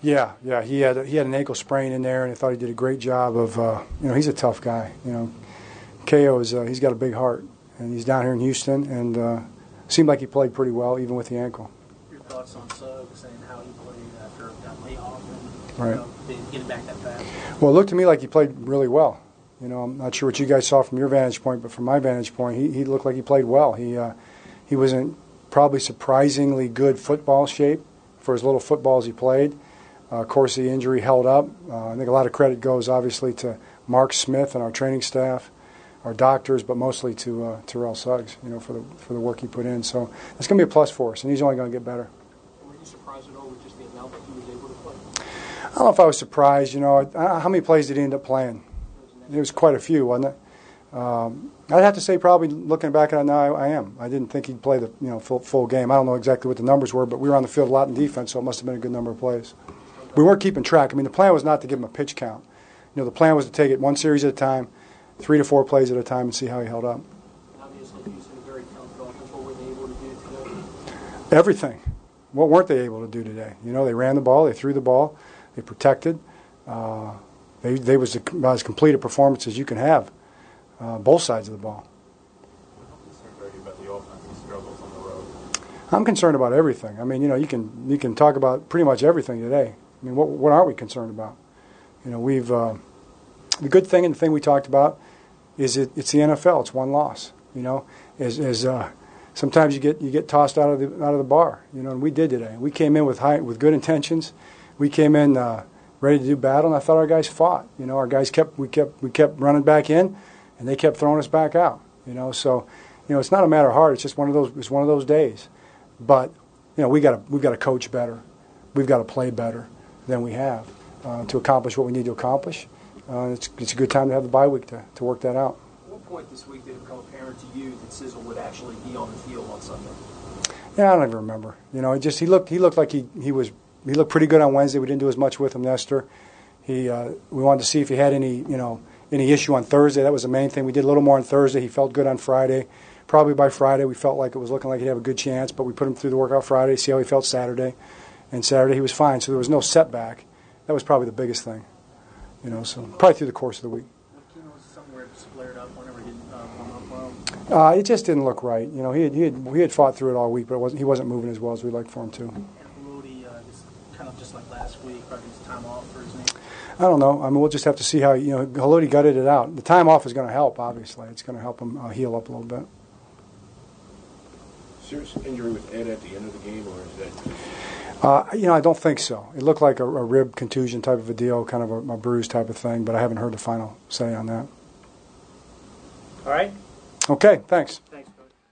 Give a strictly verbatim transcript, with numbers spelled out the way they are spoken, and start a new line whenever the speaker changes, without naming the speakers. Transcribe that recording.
Yeah, yeah. He had he had an ankle sprain in there, and I thought he did a great job of. Uh, you know, he's a tough guy. You know, K O is uh, he's got a big heart, and he's down here in Houston, and uh, seemed like he played pretty well, even with the ankle.
Your thoughts on Suggs and how he played after that layoff and
right.
you know, getting back that fast?
Well, it looked to me like he played really well. You know, I'm not sure what you guys saw from your vantage point, but from my vantage point, he, he looked like he played well. He uh, he was in probably surprisingly good football shape for as little football as he played. Uh, of course, the injury held up. Uh, I think a lot of credit goes obviously to Mark Smith and our training staff, our doctors, but mostly to uh, Terrell Suggs, you know, for the for the work he put in. So it's going to be a plus for us, and he's only going to get better.
Were you surprised at all with just the amount that he was able to play?
I don't know if I was surprised. You know, I, how many plays did he end up playing? It was quite a few, wasn't it? Um, I'd have to say, probably looking back at it now, I, I am. I didn't think he'd play the you know full, full game. I don't know exactly what the numbers were, but we were on the field a lot in defense, so it must have been a good number of plays. We weren't keeping track. I mean, the plan was not to give him a pitch count. You know, the plan was to take it one series at a time, three to four plays at a time, and see how he held up.
Obviously, Houston is very talented offense. What were they able to do today?
Everything. What weren't they able to do today? You know, they ran the ball, they threw the ball, they protected. Uh, they they was about as complete a performance as you can have, uh, both sides of the ball. I'm concerned about everything. I mean, you know, you can you can talk about pretty much everything today. I mean, what what aren't we concerned about? You know, we've uh, the good thing and the thing we talked about is it, it's the N F L. It's one loss. You know, is is uh, sometimes you get you get tossed out of the out of the bar. You know, and we did today. We came in with high with good intentions. We came in uh, ready to do battle, and I thought our guys fought. You know, our guys kept we kept we kept running back in, and they kept throwing us back out. You know, so you know it's not a matter of heart. It's just one of those. It's one of those days. But you know, we got to we've got to coach better. We've got to play better than we have uh, to accomplish what we need to accomplish. Uh, it's it's a good time to have the bye week to, to work that out.
At what point this week did it become apparent to you that Sizzle would actually be on the field on Sunday?
Yeah, I don't even remember. You know, it just he looked he looked like he, he was he looked pretty good on Wednesday. We didn't do as much with him, Nestor. He uh, we wanted to see if he had any you know any issue on Thursday. That was the main thing. We did a little more on Thursday. He felt good on Friday. Probably by Friday we felt like it was looking like he'd have a good chance, but we put him through the workout Friday, see how he felt Saturday. And Saturday he was fine, so there was no setback. That was probably the biggest thing. You know, so probably through the course of the week.
Was somewhere flared up whenever he didn't uh, warm up well?
Uh, it just didn't look right. You know, he had, he had, he had fought through it all week, but it wasn't, he wasn't moving as well as we'd like for him to.
And Haloti, uh, just kind of just like last week, probably his time off for his knee?
I don't know. I mean, we'll just have to see how, you know, Haloti gutted it out. The time off is going to help, obviously. It's going to help him uh, heal up a little bit.
Serious injury with Ed at the end of the game, or is that just...
Uh, you know, I don't think so. It looked like a, a rib contusion type of a deal, kind of a, a bruise type of thing, but I haven't heard the final say on that.
All right.
Okay, thanks.
Thanks.